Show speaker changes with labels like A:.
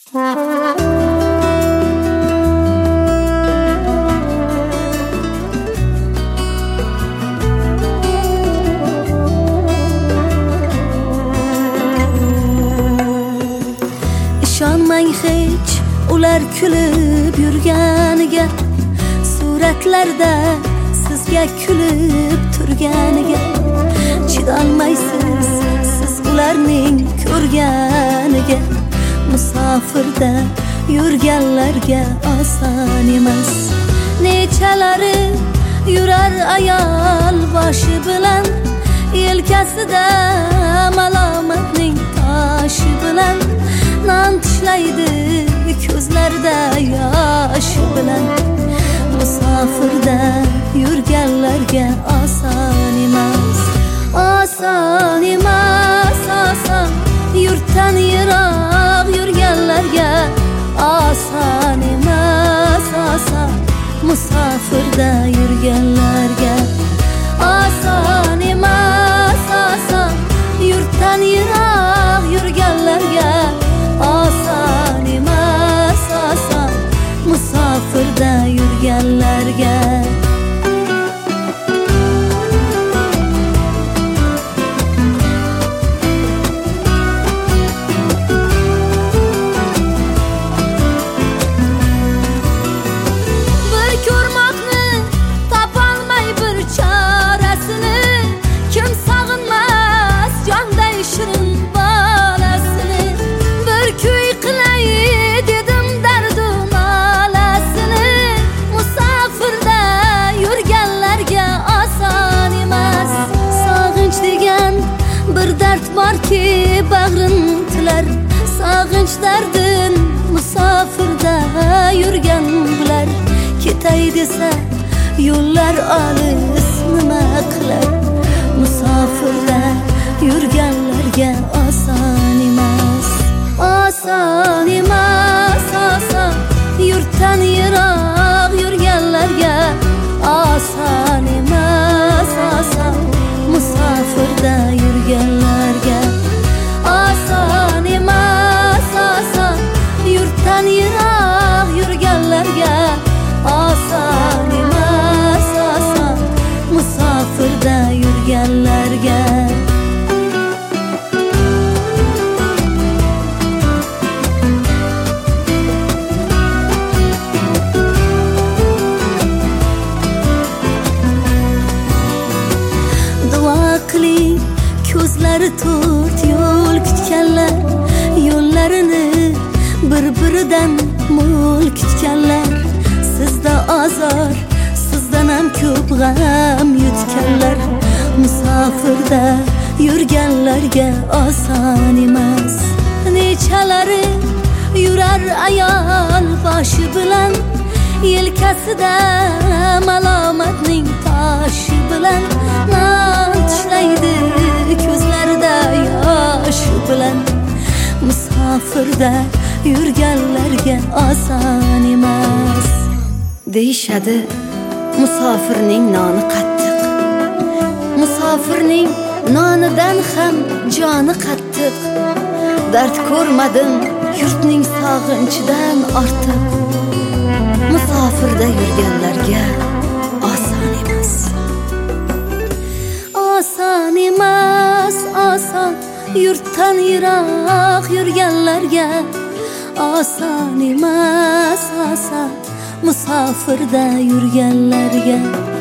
A: İshonmang hech ular kulib yurganiga, suratlarda sizga kulib turganiga. Chidolmaysiz siz ularning ko'rganiga. Musofirda yurganlarga oson emas. Nechalari yurar ayol boshi bilan, yelkasida malomatning toshi bilan. Non tishlaydi ko'zlarda yosh bilan. Musofirda yurganlarga oson emas. Oson emas, oson. Yurtdan yiroq yurganlarga oson emas, oson. Musofirda yurganlarga oson emas, oson. Yurtdan yiroq yurganlarga oson emas, oson. Musofirda yurganlarga. Ki bag'rin tilar sog'inch dardin, musofirda yurgan bular. Ketay desa yo'llar olis nima qilar. Musofirda yurganlarga oson emas. Oson emas, oson. Yurtdan yiroq yurganlarga oson emas, oson. Musofirda yurganlarga oson emas, oson. Yurtdan yiroq yurganlarga oson emas, oson. Musofirda yurganlarga. Ko'zlari to'rt yo'l kutganlar, yo'llarini bir-biridan mo'l kutganlar. Sizda azor, sizdan ham ko'p g'am yutganlar. Musofirda yurganlarga oson emas. Nechalari yurar ayol boshi bilan, yelkasida malomatning toshi bilan. Non tishlaydi ko'zlarida yosh bilan. Musofirda yurganlarga oson emas. Deyishadi musofirning noni qattiq, musofirning nonidan ham joni qattiq. Dard ko'rmadim yurtning sog'inchidan ortiq. Musofirda yurganlarga oson emas. Oson emas, oson. Yurtdan yiroq yurganlarga oson emas, oson. Musofirda yurganlarga